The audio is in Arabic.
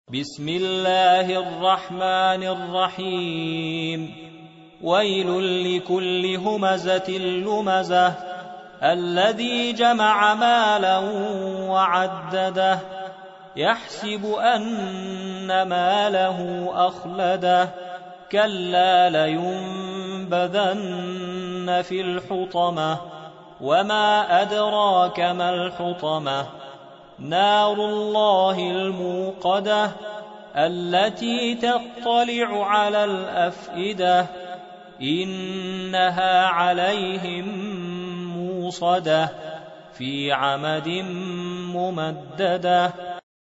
بسم الله الرحمن الرحيم ويل لكل همزة لمزة الذي جمع مالا وعدده يحسب أن ماله أخلده كلا لينبذن في الحطمة وما أدراك ما الحطمة نار الله الموقدة التي تطلع على الأفئدة إنها عليهم موصدة في عمد ممددة